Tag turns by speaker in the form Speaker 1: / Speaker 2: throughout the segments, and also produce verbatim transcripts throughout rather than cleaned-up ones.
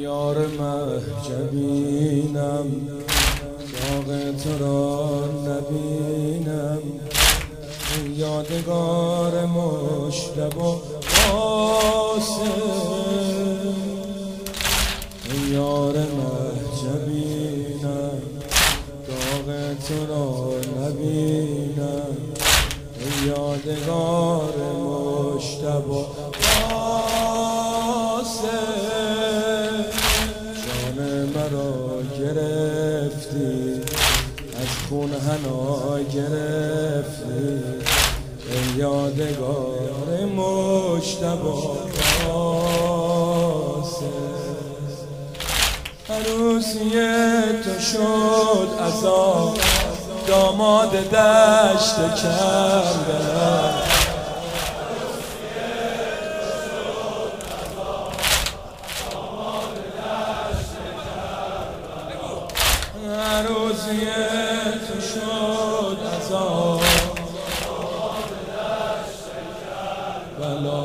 Speaker 1: یار مهجبینم داغ تو را نبینم، یادگار مجتبی قاسم. یار مهجبینم داغ تو را نبینم، یادگار مجتبی قاسم. جان مرا گرفتی از خون حنا گرفتی، ای یادگار مجتبی قاسم. عروسی تو شد عذاب داماد دشت کربلا، عروسی تو شد عذاب بلا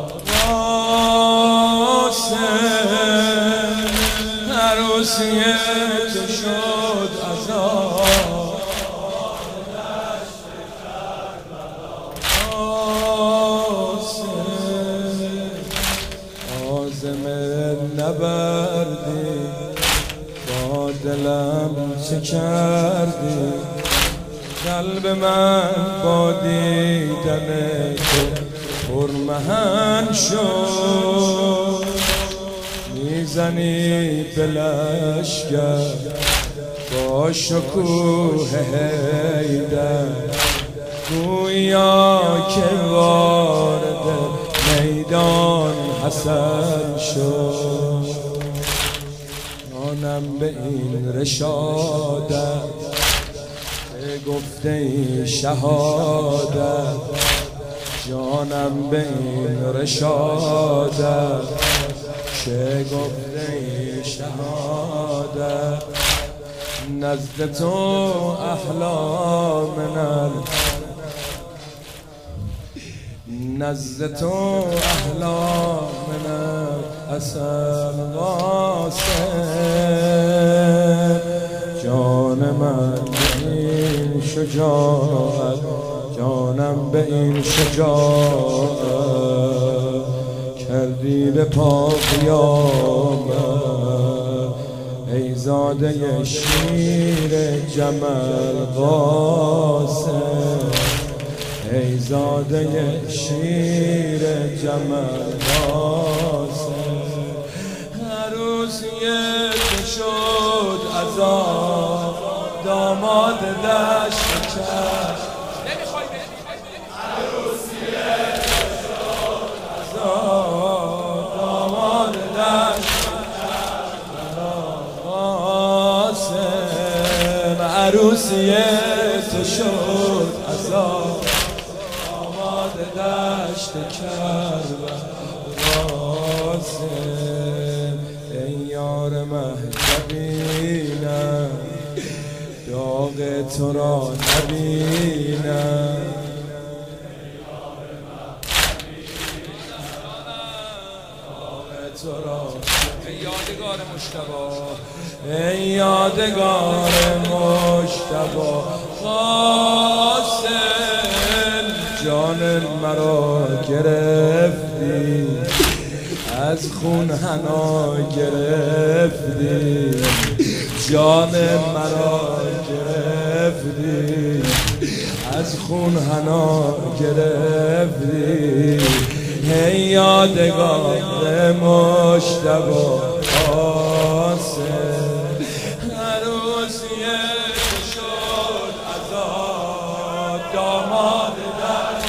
Speaker 1: قاسم. عروسی تو شد عذاب قاسم. عازم نبردی با دلم چه کردی، قلب من با دیدن تو پرمهن شد. میزنی به لشگر با شکوه حیدر، گویا که وارد میدان حسن شد. جانم به این رشادت گفته ای شهادت، جانم به این رشادت چه گفته ای شهادت. نزد تو احلام من نزد تو احلام من اصل قاسم. جان من به این شجاعت، جانم به این شجاعت کردی به پا قیامت، ای زاده شیر جمل قاسم، ای زاده شیر جمل قاسم. عروسی تو شد عذاب داماد دشت کرد، عروسی تو شد عذاب داماد دشت قاسم. عروسی تو شد عذاب داماد دشت کربلا قاسم. ای یار مهجبینم داغ تو را نبینم، تو را ای یادگار مجتبی، ای یادگار مجتبی قاسم. جان مرا گرفتی از خون حنا گرفتی، جان مرا گرفتی از خون حنا گرفتی، ای یادگار مجتبی قاسم. عروسی شد عذاب داماد دشت،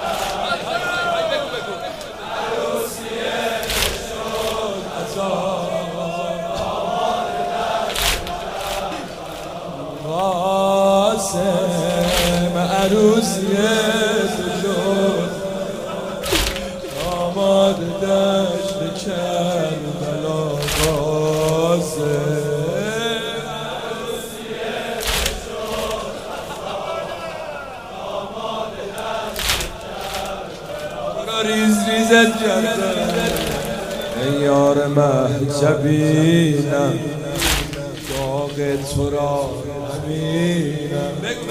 Speaker 1: عروسی شد عذاب داماد دشت قاسم. عروسی شد داماد دشت کربلا قاسم. ریز ریزت کرده ای یار محجبینم داغ تو را نبینم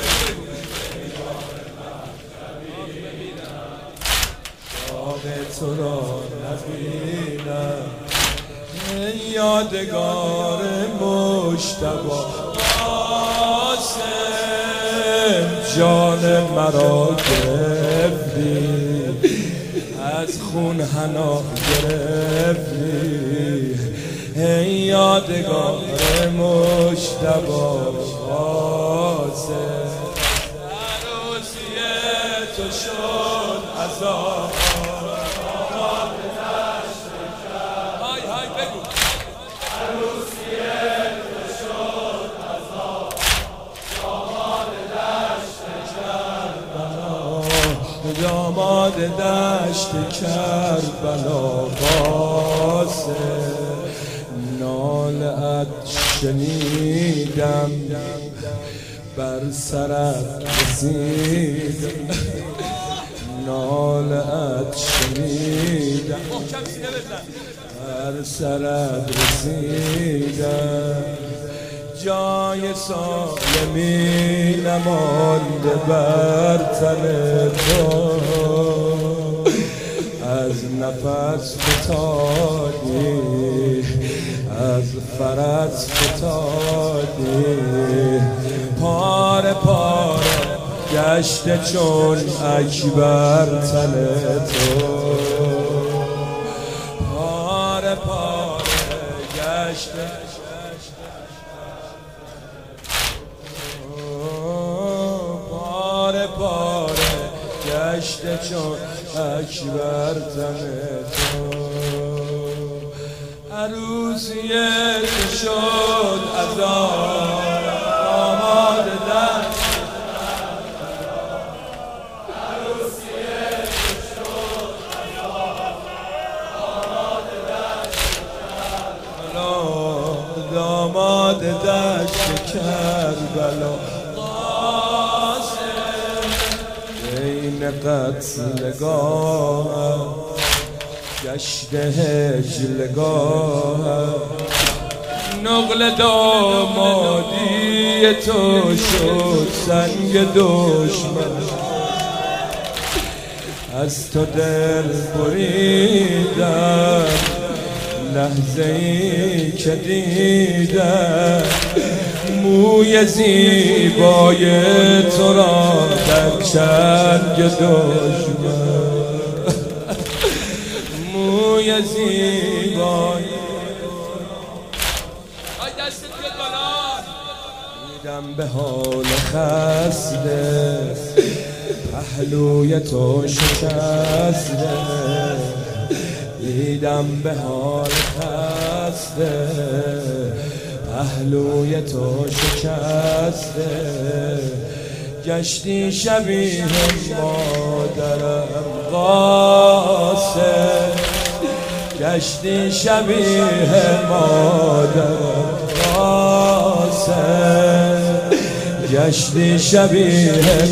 Speaker 1: داغ تو را نبینم ای یادگار مجتبی قاسم جان مرا گرفتی از خون حنا گرفتی ای یادگار مجتبی قاسم عروسی تو شد عذاب های های بگو عروسی تو شد عذاب داماد دشت کربلا داماد دشت کربلا قاسم نالت شنیدم بر سرت رسیدم نالت شنیدم بر سرت رسیدم جای سالمی نمانده بر تن تو از نفس فتادی از فرس فتادی پاره پاره گشته چون اکبر تن تو پاره پاره گشته پاره پاره گشته چون اکبر تن تو عروسی تو شد عذاب داماد دشت عروسی تو شد عذاب داماد دشت کربلا داماد دشت کربلا قاسم بین قتلگاه گشت هجلگاه نقل دامادی تو شد سنگ دشمن از تو دل بریدم لحظه ای که دیدم موی زیبای تو را در چنگ دشمن موی زیبای دیدم به حال خسته پهلوی تو شکسته دیدم به حال خسته پهلوی تو شکسته گشتی شبیه مادرم قاسم گشتی شبیه مادرم قاسم گشتی شبیه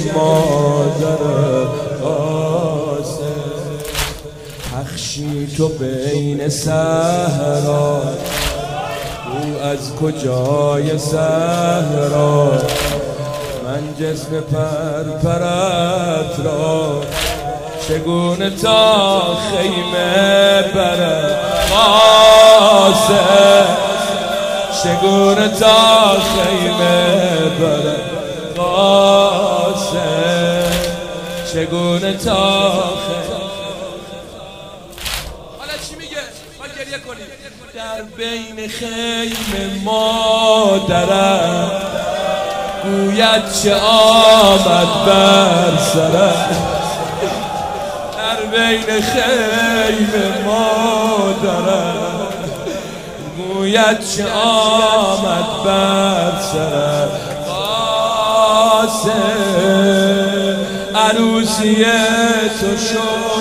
Speaker 1: مادرم قاسم پخشی تو بین صحرا او از کجای صحرا من جسم پرپرت را چگونه تا خیمه برم قاسم چگونه تا خیمه برم قاسم چگونه تا خیمه
Speaker 2: حالا چی میگه؟ ما گریه کنیم
Speaker 1: در بین خیمه مادرم گوید چه آمد بر سرم در بین خیمه مادرم گوید چه آمد بر سرم قاسم عروسی تو شد